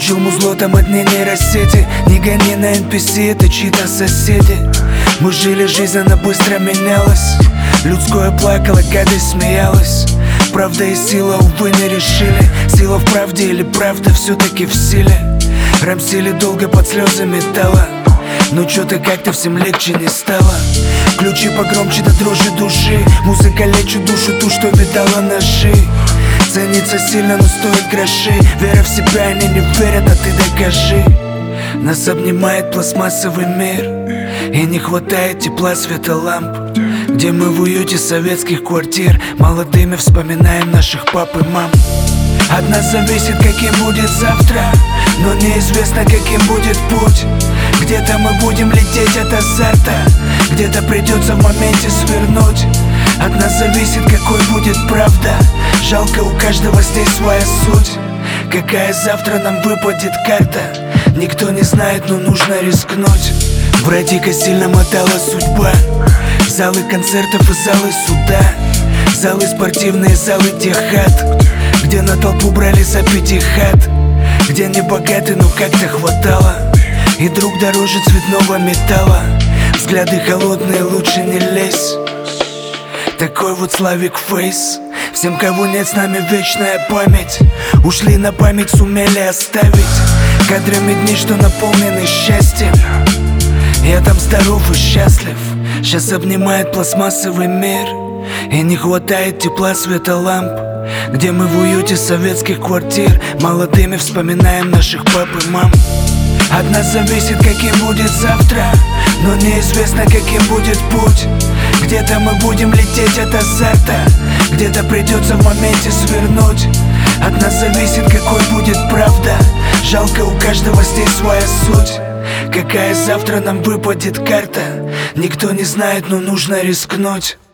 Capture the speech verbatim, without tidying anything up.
Научил музло, там одни нейросети. Не гони на эн пи си, это чьи-то соседи. Мы жили, жизнь, она быстро менялась. Людское плакало, гадость смеялась. Правда и сила, увы, не решили. Сила в правде или правда все-таки в силе. Рамсили долго под слезы металла, но чё-то как-то всем легче не стало. Ключи погромче до дрожи души. Музыка лечит душу, ту, что видала ножи. Ценится сильно, но стоит гроши. Вера в себя, они не верят, а ты докажи. Нас обнимает пластмассовый мир, и не хватает тепла, света ламп. Где мы в уюте советских квартир, молодыми вспоминаем наших пап и мам. От нас зависит, каким будет завтра, но неизвестно, каким будет путь. Где-то мы будем лететь от азарта, где-то придется в моменте свернуть. От нас зависит, какой будет правда. Жалко, у каждого здесь своя суть. Какая завтра нам выпадет карта, никто не знает, но нужно рискнуть. Братика сильно мотала судьба. Залы концертов и залы суда, залы спортивные, залы тех хат, где на толпу брали за пятихат, где не богаты, но как-то хватало. И друг дороже цветного металла. Взгляды холодные, лучше не лезь. Такой вот Славик Фейс. Всем, кого нет, с нами вечная память. Ушли на память, сумели оставить кадрами дни, что наполнены счастьем. Я там здоров и счастлив. Сейчас обнимает пластмассовый мир, и не хватает тепла, света ламп. Где мы в уюте советских квартир, молодыми вспоминаем наших пап и мам. От нас зависит, каким будет завтра, но неизвестно, каким будет путь. Где-то мы будем лететь от азарта, где-то придется в моменте свернуть. От нас зависит, какой будет правда. Жалко, у каждого здесь своя суть. Какая завтра нам выпадет карта, никто не знает, но нужно рискнуть.